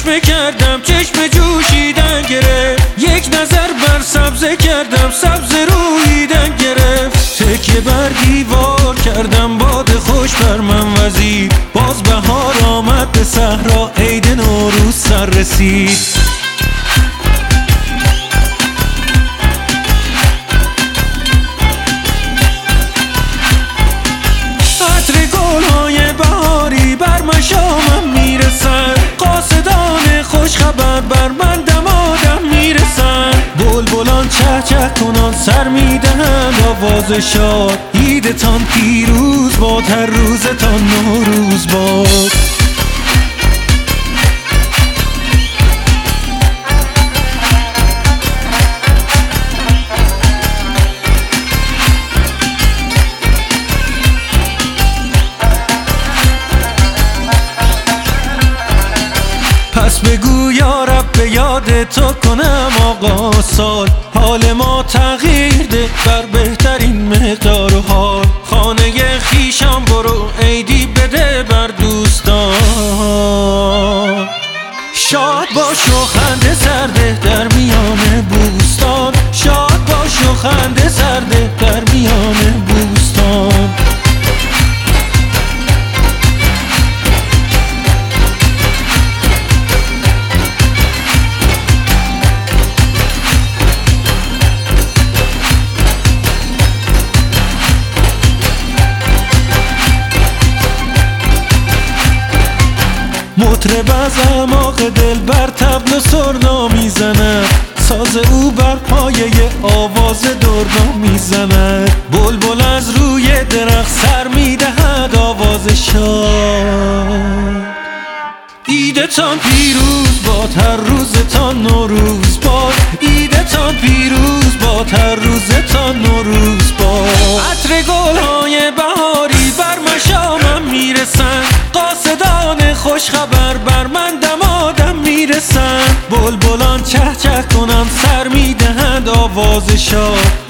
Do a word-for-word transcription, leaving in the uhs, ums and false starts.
چشم کردم چشم جوشیدن گرفت، یک نظر بر سبزه کردم سبز رویدن گرفت. تکیه بر دیوار کردم باد خوش بر من وزید، باز بهار آمد به صحرا عید نوروز سر رسید. عطر گل‌های بهاری بر مشامم میرسن، قاصدان خوش خبر بر من دمادم میرسن. بلبلان چه چه کنان سر میدهند آواز شاد، عیدتان پیروز باد هر روزتان نوروز باد. پس بگو یا رب به یاد تو کنم آقا سال، حال ما تغییر ده بر بهترین مقدار و حال. خانه خیشم برو عیدی بده بر دوستان، شاد باش و خنده سرده در میان بوستان، شاد باش و خنده سرده در میان بوستان. مطرب از اعماق دل بر طبل و سرنا میزند، ساز او بر پایه آواز درنا میزند. بلبل از روی درخت سر میدهد آواز شاد، عیدتان پیروز باد هر روزتان نوروز باد، عیدتان پیروز باد هر روزتان نوروز باد. عطر گل‌های بهاری بر مشامم میرسن، قاصدان خوش خبر بر من دمادم میرسن. بلبلان چه چه کنن سر میدهند آواز شاد،